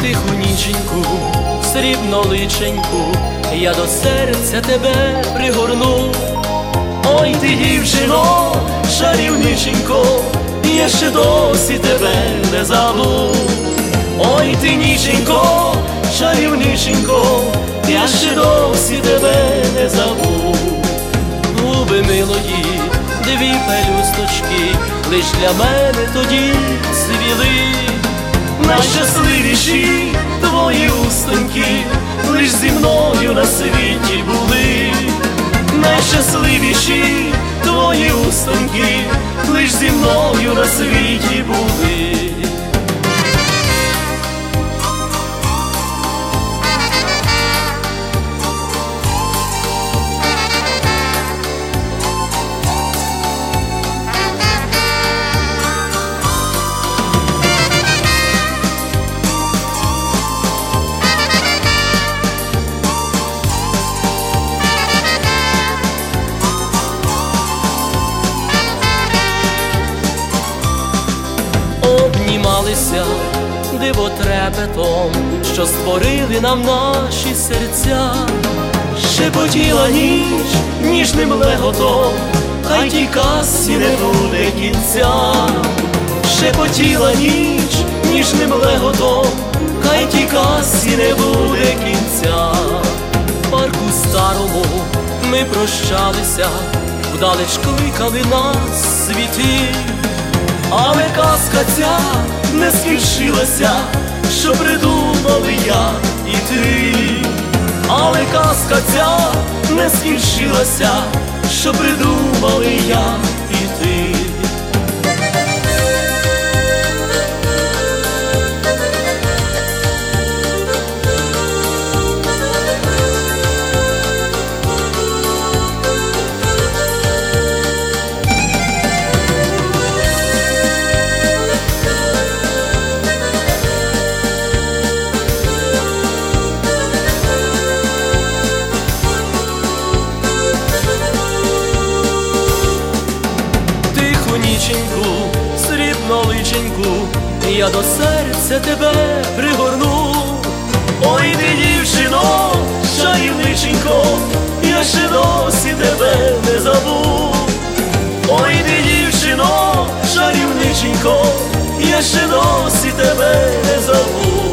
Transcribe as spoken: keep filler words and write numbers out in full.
Тихоніченьку, срібноличеньку, я до серця тебе пригорну. Ой ти, дівчино, чарівниченько, я ще досі тебе не забув. Ой ти, ніченько, чарівниченько, я ще досі тебе не забув. Губи милої, дві пелюсточки, лиш для мене тоді цвіли. Найщасливіші твої устоньки лиш зі мною на світі були. Найщасливіші твої устоньки лиш зі мною на світі були. Обнімалися дивотрепетом, що створили нам наші серця. Шепотіла ніч ніжним леготом, хай тій казці не буде кінця. Шепотіла ніч ніжним леготом, хай тій казці не буде кінця. В парку старому ми прощалися, вдалеч кликали нас світи. Але казка ця не скінчилася, що придумали я і ти. Але казка ця не скінчилася, що придумали я і ти. Тихоніченьку, срібноличеньку, я до серця тебе пригорну. Ой ти, дівчино, чарівниченько, я ще досі тебе не забув. Ой ти, дівчино, чарівниченько, я ще досі тебе не забув.